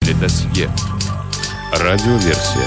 Досье. Радиоверсия.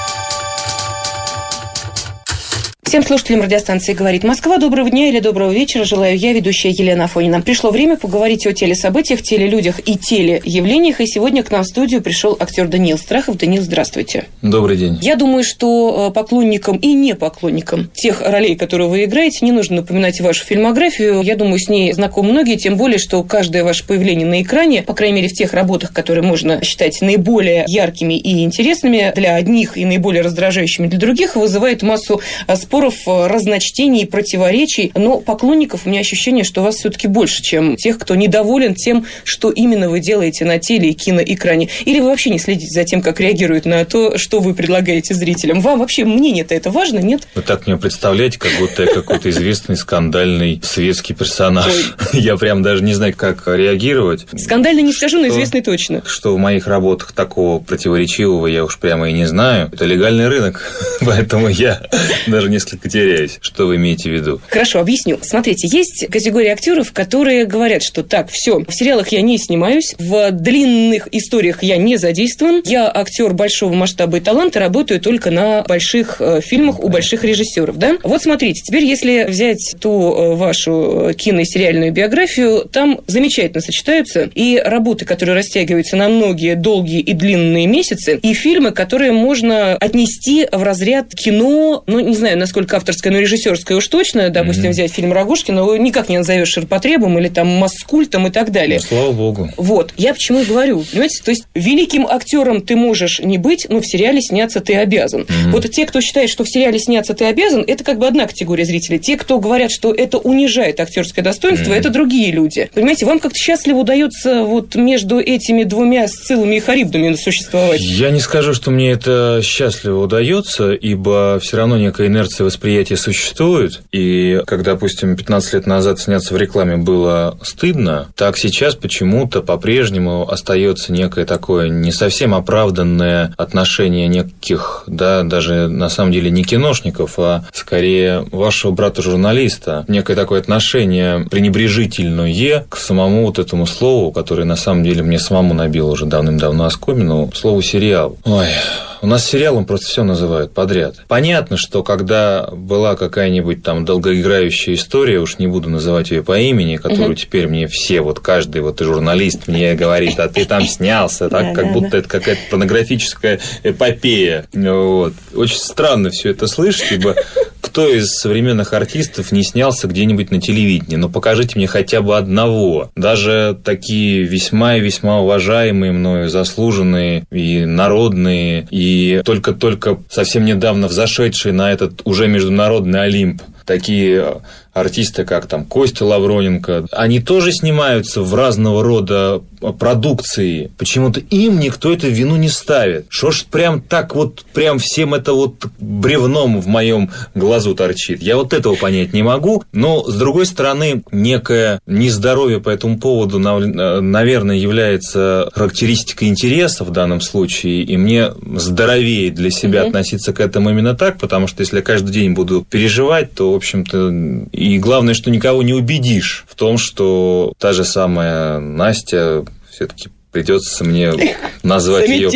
Всем слушателям радиостанции «Говорит Москва» доброго дня или доброго вечера. Желаю я, ведущая Елена Афонина. Пришло время поговорить о телесобытиях, телелюдях и телеявлениях. И сегодня к нам в студию пришел актер Даниил Страхов. Даниил, здравствуйте. Добрый день. Я думаю, что поклонникам и не поклонникам тех ролей, которые вы играете, не нужно напоминать вашу фильмографию. Я думаю, с ней знакомы многие, тем более, что каждое ваше появление на экране, по крайней мере, в тех работах, которые можно считать наиболее яркими и интересными для одних и наиболее раздражающими для других, вызывает массу споров, разночтений и противоречий, но поклонников у меня ощущение, что вас все-таки больше, чем тех, кто недоволен тем, что именно вы делаете на теле- и киноэкране. Или вы вообще не следите за тем, как реагируют на то, что вы предлагаете зрителям. Вам вообще мнение-то это важно, нет? Вы так мне представляете, как будто я какой-то известный скандальный светский персонаж. Ой. Я прям даже не знаю, как реагировать. Скандальный не скажу, но известный точно. Что в моих работах такого противоречивого я уж прямо и не знаю. Это легальный рынок, поэтому я даже несколько теряюсь. Что вы имеете в виду? Хорошо, объясню. Смотрите, есть категория актеров, которые говорят, что так, все, в сериалах я не снимаюсь, в длинных историях я не задействован, я актер большого масштаба и таланта, работаю только на больших фильмах у больших режиссеров, да? Вот смотрите, теперь если взять ту вашу кино- и сериальную биографию, там замечательно сочетаются и работы, которые растягиваются на многие долгие и длинные месяцы, и фильмы, которые можно отнести в разряд кино, ну, не знаю, насколько авторское, но режиссерское уж точно, допустим, взять фильм Рогожкина, его никак не назовешь ширпотребом или там маскультом и так далее. Ну, слава богу. Вот. Я почему и говорю, понимаете, то есть великим актером ты можешь не быть, но в сериале сняться ты обязан. Вот те, кто считает, что в сериале сняться ты обязан, это как бы одна категория зрителей. Те, кто говорят, что это унижает актерское достоинство, это другие люди. Понимаете, вам как-то счастливо удается вот между этими двумя Сциллами и Харибдами существовать? Я не скажу, что мне это счастливо удается, ибо все равно некая инерция восприятия существует. И когда, допустим, 15 лет назад сняться в рекламе было стыдно, так сейчас почему-то по-прежнему остается некое такое не совсем оправданное отношение неких, да, даже на самом деле не киношников, а скорее вашего брата-журналиста. Некое такое отношение пренебрежительное к самому вот этому слову, которое на самом деле мне самому набило уже давным-давно оскомину, слову «сериал». Ой... У нас сериалом просто все называют подряд. Понятно, что когда была какая-нибудь там долгоиграющая история, уж не буду называть ее по имени, которую теперь мне все, вот каждый вот и журналист мне говорит, а ты там снялся, так, как будто это какая-то порнографическая эпопея. Вот. Очень странно все это слышать, ибо кто из современных артистов не снялся где-нибудь на телевидении? Ну, покажите мне хотя бы одного. Даже такие весьма и весьма уважаемые мною, заслуженные и народные, и только-только совсем недавно взошедшие на этот уже международный Олимп такие артисты, как там Костя Лавроненко, они тоже снимаются в разного рода продукции. Почему-то им никто эту вину не ставит. Что ж прям так вот, прям всем это вот бревном в моем глазу торчит. Я вот этого понять не могу. Но, с другой стороны, некое нездоровье по этому поводу, наверное, является характеристикой интереса в данном случае. И мне здоровее для себя относиться к этому именно так, потому что если я каждый день буду переживать, то, в общем-то, и главное, что никого не убедишь в том, что та же самая Настя все-таки придется мне назвать ее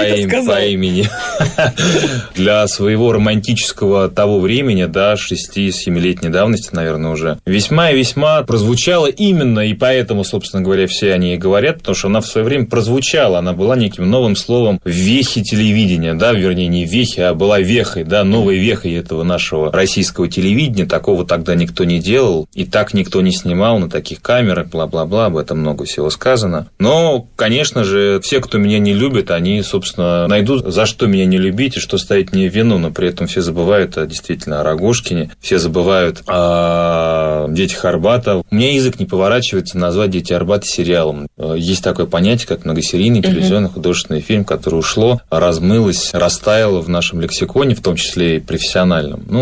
по имени. Для своего романтического того времени, да, 6-7-летней давности, наверное, уже, весьма и весьма прозвучала именно, и поэтому, собственно говоря, все о ней говорят, потому что она в свое время прозвучала, она была неким новым словом в вехе телевидения, да, вернее, не в вехе, а была вехой, да, новой вехой этого нашего российского телевидения, такого тогда никто не делал, и так никто не снимал на таких камерах, бла-бла-бла, об этом много всего сказано. Но, конечно же, все, кто меня не любит, они, собственно, найдут, за что меня не любить и что ставить мне в вину, но при этом все забывают действительно о Рогожкине, все забывают о «Детях Арбата». У меня язык не поворачивается назвать «Дети Арбата» сериалом. Есть такое понятие, как многосерийный телевизионный художественный фильм, который ушло, размылось, растаяло в нашем лексиконе, в том числе и профессиональном. Ну,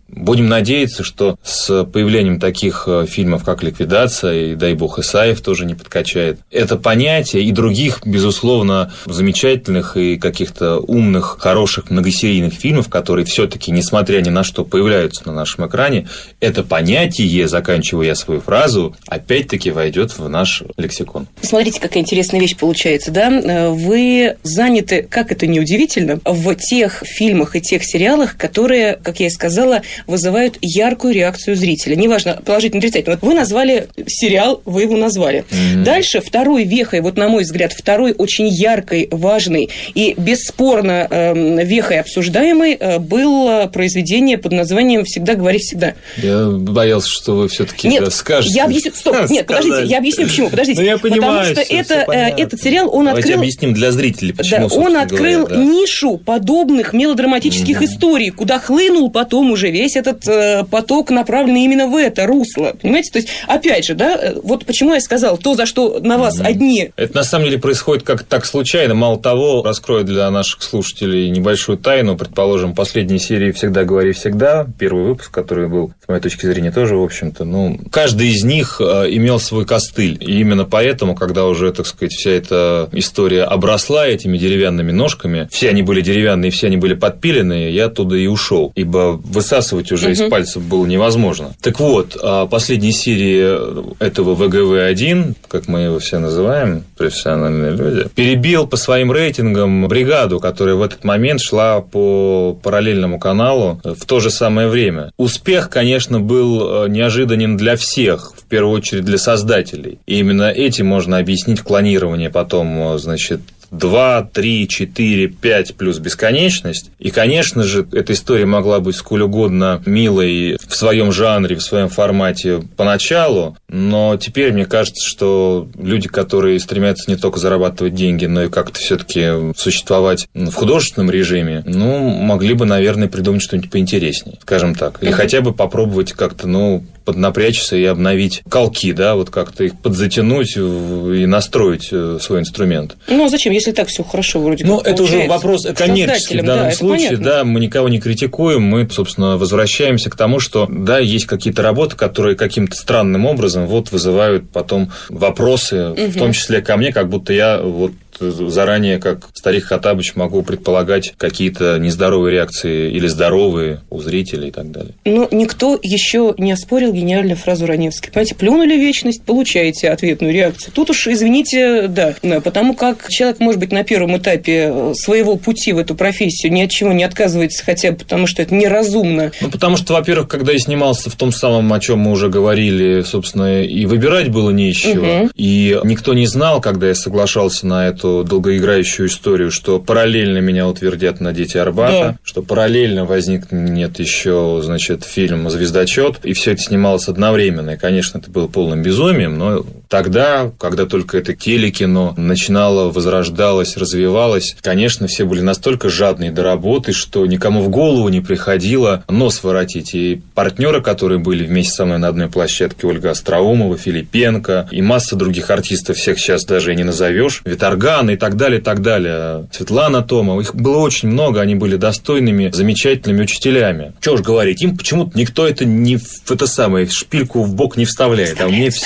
Будем надеяться, что с появлением таких фильмов, как «Ликвидация», и, дай бог, Исаев тоже не подкачает, это понятие и других, безусловно, замечательных и каких-то умных, хороших, многосерийных фильмов, которые все-таки, несмотря ни на что, появляются на нашем экране, это понятие, заканчивая я свою фразу, опять-таки войдет в наш лексикон. Смотрите, какая интересная вещь получается, да? Вы заняты, как это ни удивительно, в тех фильмах и тех сериалах, которые, как я и сказала, вызывают яркую реакцию зрителя. Неважно, положительно, отрицательно. Вот вы назвали сериал, вы его назвали. Дальше второй вехой, вот на мой взгляд, второй очень яркой, важной и бесспорно вехой обсуждаемой было произведение под названием «Всегда говори всегда». Я боялся, что вы все-таки скажете. Я объясню. Стоп, нет, подождите, я объясню почему. Подождите. Я понимаю, потому что этот сериал, он Давайте открыл... объясним для зрителей, почему, он открыл нишу подобных мелодраматических историй, куда хлынул потом уже весь этот поток, направленный именно в это русло. Понимаете? То есть, опять же, да, вот почему я сказал, то, за что на вас одни... Это на самом деле происходит как так случайно. Мало того, раскрою для наших слушателей небольшую тайну. Предположим, последней серии «Всегда говори всегда», первый выпуск, который был, с моей точки зрения, тоже, в общем-то, каждый из них имел свой костыль. И именно поэтому, когда уже, так сказать, вся эта история обросла этими деревянными ножками, все они были деревянные, все они были подпиленные, я оттуда и ушел, ибо высасывать уже из пальцев было невозможно. Так вот, последней серии этого ВГВ-1, как мы его все называем, профессиональные люди, перебил по своим рейтингам бригаду, которая в этот момент шла по параллельному каналу в то же самое время. Успех, конечно, был неожиданен для всех, в первую очередь для создателей. И именно этим можно объяснить клонирование потом, значит, 2, 3, 4, 5 плюс бесконечность. И, конечно же, эта история могла быть сколь угодно милой в своем жанре, в своем формате поначалу, но теперь мне кажется, что люди, которые стремятся не только зарабатывать деньги, но и как-то все-таки существовать в художественном режиме, могли бы, наверное, придумать что-нибудь поинтереснее, скажем так. Или хотя бы попробовать как-то, поднапрячься и обновить колки, да, вот как-то их подзатянуть и настроить свой инструмент. Зачем, если так все хорошо вроде как это уже вопрос коммерческий в данном случае, да, мы никого не критикуем, мы, собственно, возвращаемся к тому, что, да, есть какие-то работы, которые каким-то странным образом вызывают потом вопросы, в том числе ко мне, как будто я заранее, как старик Хоттабыч, могу предполагать какие-то нездоровые реакции или здоровые у зрителей и так далее. Никто еще не оспорил гениальную фразу Раневской. Понимаете, плюнули в вечность, получаете ответную реакцию. Тут уж, извините, да, потому как человек, может быть, на первом этапе своего пути в эту профессию ни от чего не отказывается, хотя бы потому, что это неразумно. Потому что, во-первых, когда я снимался в том самом, о чем мы уже говорили, собственно, и выбирать было не из чего. И никто не знал, когда я соглашался на эту долгоиграющую историю, что параллельно меня утвердят на «Дети Арбата», что параллельно возникнет еще, значит, фильм «Звездочет», и все это снималось одновременно. И, конечно, это было полным безумием, но тогда, когда только это телекино начинало, возрождалось, развивалось, конечно, все были настолько жадные до работы, что никому в голову не приходило нос воротить. И партнеры, которые были вместе со мной на одной площадке, Ольга Остроумова, Филипенко и масса других артистов, всех сейчас даже и не назовешь, Виторган и так далее, и так далее. Светлана Томова. Их было очень много, они были достойными, замечательными учителями. Чего уж говорить, им почему-то никто это не в это самое, шпильку в бок не вставляет.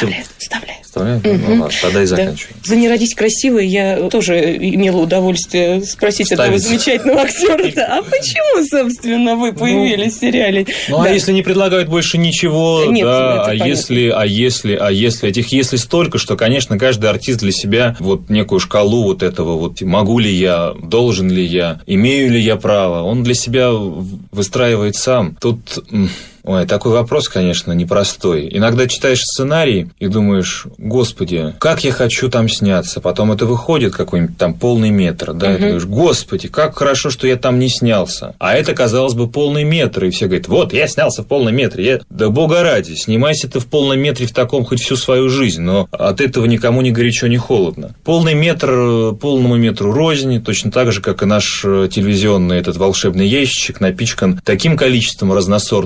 Вставляет? Ладно, тогда и заканчиваем. За «Не родись красивой» я тоже имела удовольствие спросить одного замечательного актера. А почему, собственно, вы появились в сериале? А если не предлагают больше ничего, да, а если этих «если» столько, что, конечно, каждый артист для себя некую шкалу этого могу ли я, должен ли я, имею ли я право, он для себя выстраивает сам. Тут... такой вопрос, конечно, непростой. Иногда читаешь сценарий и думаешь, господи, как я хочу там сняться. Потом это выходит какой-нибудь там полный метр, да, и ты говоришь, господи, как хорошо, что я там не снялся. А это, казалось бы, полный метр. И все говорят, я снялся в полном метре. Да бога ради, снимайся ты в полном метре в таком хоть всю свою жизнь, но от этого никому ни горячо, ни холодно. Полный метр полному метру рознь, точно так же, как и наш телевизионный этот волшебный ящичек напичкан таким количеством разносортной продукции,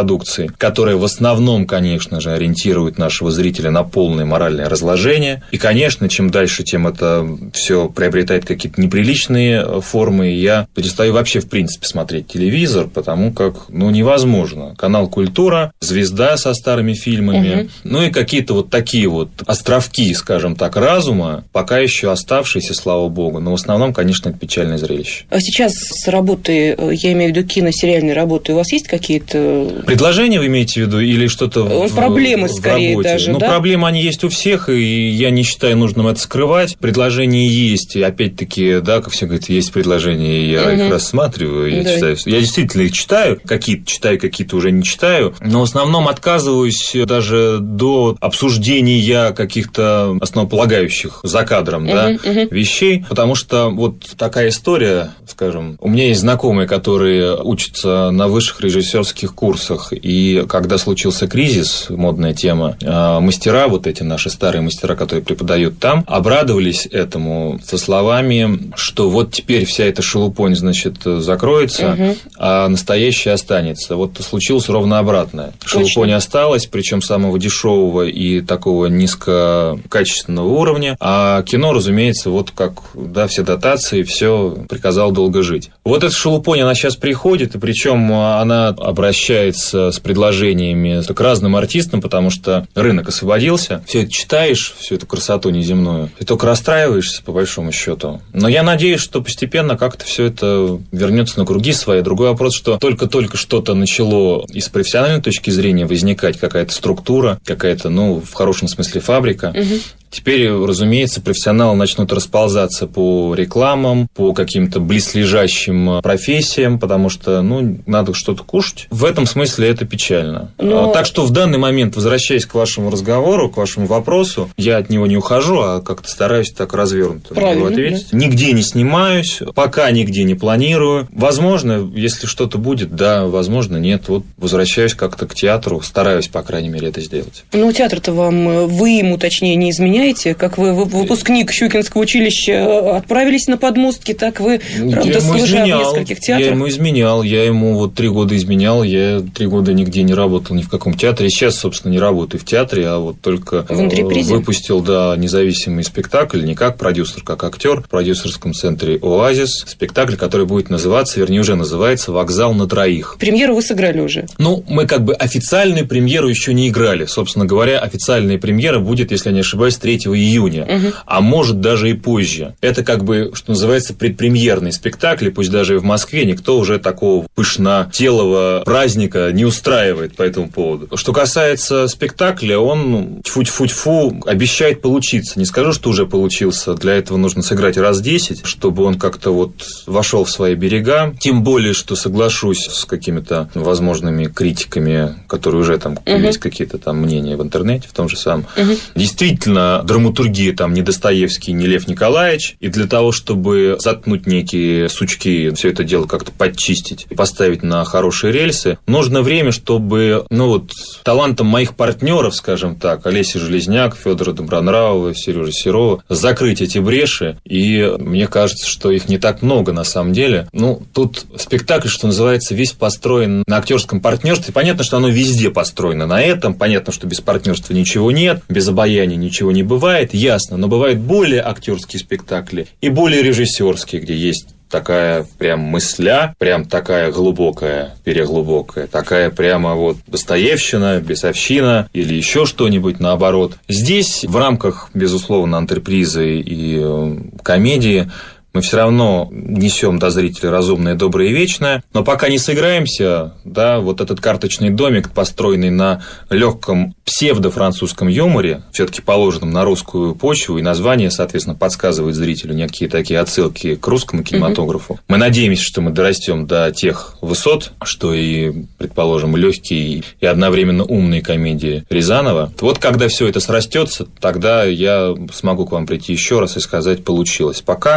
продукции, которая в основном, конечно же, ориентирует нашего зрителя на полное моральное разложение. И, конечно, чем дальше, тем это все приобретает какие-то неприличные формы. Я перестаю вообще, в принципе, смотреть телевизор, потому как, невозможно. Канал «Культура», «Звезда» со старыми фильмами, и какие-то вот такие вот островки, скажем так, разума, пока еще оставшиеся, слава богу. Но в основном, конечно, это печальное зрелище. А сейчас с работы, я имею в виду киносериальной работы, у вас есть какие-то... Предложения вы имеете в виду или что-то проблемы скорее работе? даже, да? Проблемы, они есть у всех, и я не считаю нужным это скрывать. Предложения есть, и опять-таки, как все говорят, есть предложения, и я их рассматриваю, я читаю. Я действительно их читаю, какие-то читаю, какие-то уже не читаю, но в основном отказываюсь даже до обсуждения каких-то основополагающих за кадром вещей, потому что вот такая история, скажем, у меня есть знакомые, которые учатся на высших режиссерских курсах, и когда случился кризис, модная тема, мастера, вот эти наши старые мастера, которые преподают там, обрадовались этому со словами, что вот теперь вся эта шелупонь, значит, закроется, а настоящее останется. Вот случилось ровно обратное. Шелупонь осталась, причем самого дешевого и такого низкокачественного уровня, а кино, разумеется, вот как, все дотации, все приказал долго жить. Вот эта шелупонь, она сейчас приходит, и причем она обращается с предложениями к разным артистам, потому что рынок освободился. Все это читаешь, всю эту красоту неземную, и только расстраиваешься, по большому счету. Но я надеюсь, что постепенно как-то все это вернется на круги свои. Другой вопрос, что только-только что-то начало и с профессиональной точки зрения возникать, какая-то структура, какая-то, в хорошем смысле, фабрика. Теперь, разумеется, профессионалы начнут расползаться по рекламам, по каким-то близлежащим профессиям, потому что, надо что-то кушать. В этом смысле это печально. Так что в данный момент, возвращаясь к вашему разговору, к вашему вопросу, я от него не ухожу, а как-то стараюсь так развернуто ответить. Да. Нигде не снимаюсь, пока нигде не планирую. Возможно, если что-то будет, да, возможно, нет. Вот возвращаюсь как-то к театру, стараюсь, по крайней мере, это сделать. Театр-то вы ему, точнее, не изменяете? Как вы, выпускник Щукинского училища, отправились на подмостки, так вы, правда, служа в нескольких театрах? Я ему изменял, я ему 3 года изменял, я 3 года нигде не работал ни в каком театре. Сейчас, собственно, не работаю в театре, а вот только выпустил, независимый спектакль, не как продюсер, как актер в продюсерском центре «Оазис». Спектакль, который будет называться, вернее, уже называется «Вокзал на троих». Премьеру вы сыграли уже? Мы официальную премьеру еще не играли. Собственно говоря, официальная премьера будет, если я не ошибаюсь, 3 июня, а может даже и позже. Это что называется, предпремьерный спектакль, пусть даже и в Москве никто уже такого пышнотелого праздника не устраивает по этому поводу. Что касается спектакля, он тьфу-тьфу-тьфу обещает получиться. Не скажу, что уже получился, для этого нужно сыграть раз 10, чтобы он как-то вошел в свои берега. Тем более, что соглашусь с какими-то возможными критиками, которые уже есть какие-то мнения в интернете, в том же самом. Действительно, драматургия не Достоевский, не Лев Николаевич, и для того, чтобы заткнуть некие сучки, все это дело как-то подчистить и поставить на хорошие рельсы, нужно время, чтобы, талантом моих партнеров, скажем так, Олеси Железняк, Федора Добронравова, Сережи Серова, закрыть эти бреши, и мне кажется, что их не так много на самом деле. Тут спектакль, что называется, весь построен на актерском партнерстве. Понятно, что оно везде построено на этом, понятно, что без партнерства ничего нет, без обаяния ничего не бывает, ясно, но бывают более актерские спектакли и более режиссерские, где есть такая прям мысля, прям такая глубокая, переглубокая, такая прямо достоевщина, бесовщина или еще что-нибудь наоборот. Здесь в рамках, безусловно, антрепризы и комедии мы все равно несем до зрителя разумное, доброе и вечное, но пока не сыграемся, этот карточный домик, построенный на легком псевдо-французском юморе, все-таки положенном на русскую почву, и название, соответственно, подсказывает зрителю некие такие отсылки к русскому кинематографу. Мы надеемся, что мы дорастем до тех высот, что и, предположим, легкие и одновременно умные комедии Рязанова. Когда все это срастется, тогда я смогу к вам прийти еще раз и сказать, получилось. Пока мы к этому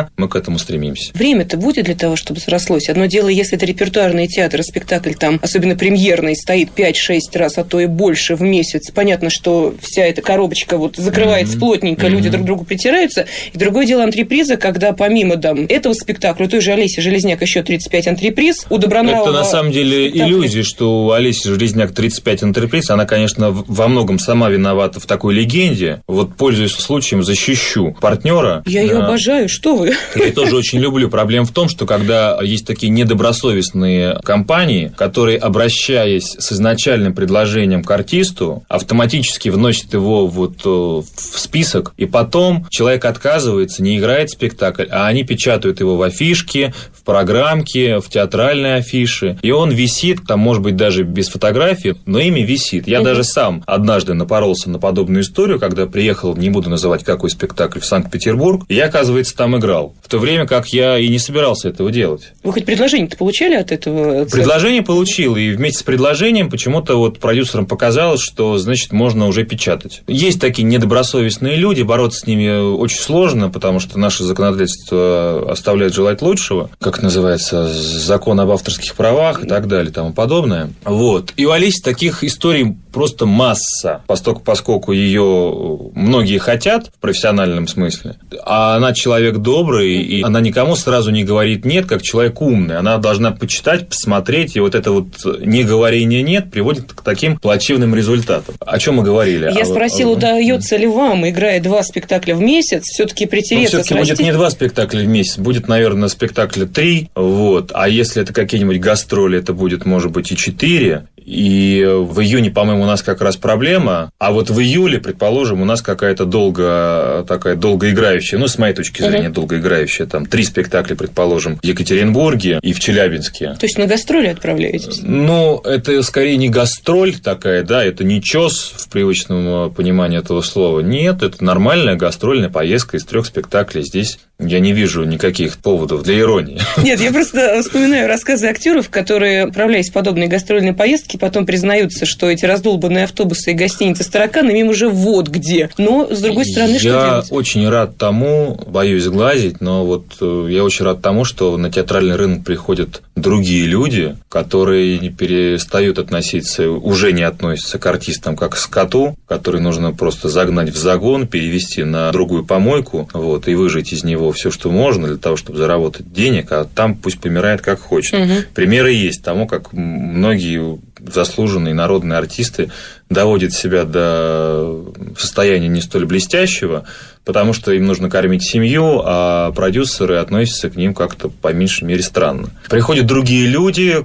этому стремимся. Время-то будет для того, чтобы срослось? Одно дело, если это репертуарный театр, спектакль там, особенно премьерный, стоит 5-6 раз, а то и больше в месяц. Понятно, что вся эта коробочка вот закрывается плотненько, люди друг к другу притираются. И другое дело антреприза, когда помимо этого спектакля, у той же Олеси Железняк еще 35 антреприз, у Добронравова... Это на самом деле иллюзия, что у Олеси Железняк 35 антреприз. Она, конечно, во многом сама виновата в такой легенде. Вот, пользуясь случаем, защищу партнера. Я ее обожаю, что вы? Я тоже очень люблю. Проблема в том, что когда есть такие недобросовестные компании, которые, обращаясь с изначальным предложением к артисту, автоматически вносят его вот в список, и потом человек отказывается, не играет спектакль, а они печатают его в афишке, в программке, в театральной афише, и он висит, там, может быть, даже без фотографии, но ими висит. Я даже сам однажды напоролся на подобную историю, когда приехал, не буду называть какой спектакль, в Санкт-Петербург, и я, оказывается, там играл. В то время как я и не собирался этого делать. Вы хоть предложение-то получали от этого? Предложение получил, и вместе с предложением почему-то вот продюсерам показалось, что, значит, можно уже печатать. Есть такие недобросовестные люди, бороться с ними очень сложно, потому что наше законодательство оставляет желать лучшего, как называется, закон об авторских правах и так далее, и тому подобное. Вот. И у Олеси таких историй просто масса, поскольку ее многие хотят в профессиональном смысле, а она человек добрый, и она никому сразу не говорит «нет», как человек умный. Она должна почитать, посмотреть, и вот это вот неговорение «нет» приводит к таким плачевным результатам. О чем мы говорили? Я спросила, удается ли вам, играя 2 спектакля в месяц, все-таки притереться все-таки будет не 2 спектакля в месяц, будет, наверное, спектакля 3, вот. А если это какие-нибудь гастроли, это будет, может быть, и 4. И в июне, по-моему, у нас как раз проблема, а вот в июле, предположим, у нас какая-то долгоиграющая, ну, с моей точки зрения, долгоиграющая, там, 3 спектакля, предположим, в Екатеринбурге и в Челябинске. То есть на гастроли отправляетесь? Ну, это скорее не гастроль такая, да, это не чёс в привычном понимании этого слова. Нет, это нормальная гастрольная поездка из 3 спектаклей. Здесь я не вижу никаких поводов для иронии. Нет, я просто вспоминаю рассказы актеров, которые, отправляясь в подобные гастрольные поездки, потом признаются, что эти раздолбанные автобусы и гостиницы с тараканами им уже вот где. Но, с другой стороны, что делать? Я очень рад тому, боюсь сглазить, но вот я очень рад тому, что на театральный рынок приходят другие люди, которые не перестают относиться, уже не относятся к артистам как к скоту, который нужно просто загнать в загон, перевести на другую помойку, вот, и выжать из него все, что можно, для того, чтобы заработать денег, а там пусть помирает как хочет. Примеры есть тому, как многие заслуженные народные артисты доводят себя до состояния не столь блестящего, потому что им нужно кормить семью, а продюсеры относятся к ним как-то по меньшей мере странно. Приходят другие люди,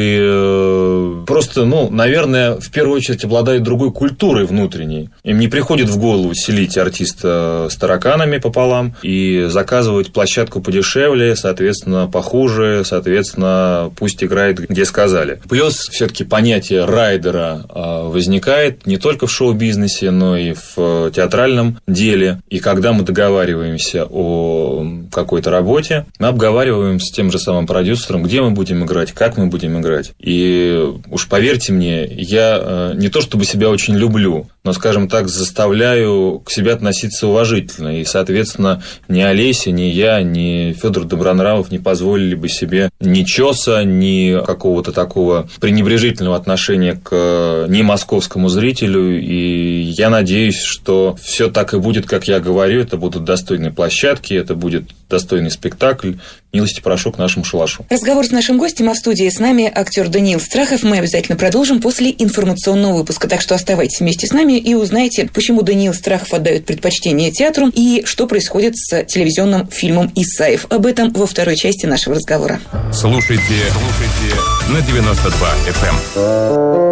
которые просто, наверное, в первую очередь обладают другой культурой внутренней. Им не приходит в голову селить артиста с тараканами пополам и заказывать площадку подешевле, соответственно, похуже, соответственно, пусть играет, где сказали. Плюс все-таки понятие райдера возникает не только в шоу-бизнесе, но и в театральном деле. И когда мы договариваемся о какой-то работе, мы обговариваем с тем же самым продюсером, где мы будем играть, как мы будем играть. И уж поверьте мне, я не то чтобы себя очень люблю, но, скажем так, заставляю к себе относиться уважительно. И, соответственно, ни Олеся, ни я, ни Федор Добронравов не позволили бы себе ни чёса, ни какого-то такого пренебрежительного отношения к не московскому зрителю. И я надеюсь, что все так и будет, как я говорю. Это будут достойные площадки, это будет достойный спектакль. Милости прошу к нашему шалашу. Разговор с нашим гостем, а в студии с нами актер Даниил Страхов. Мы обязательно продолжим после информационного выпуска. Так что оставайтесь вместе с нами и узнайте, почему Даниил Страхов отдает предпочтение театру и что происходит с телевизионным фильмом «Исаев». Об этом во второй части нашего разговора. Слушайте на 92 FM.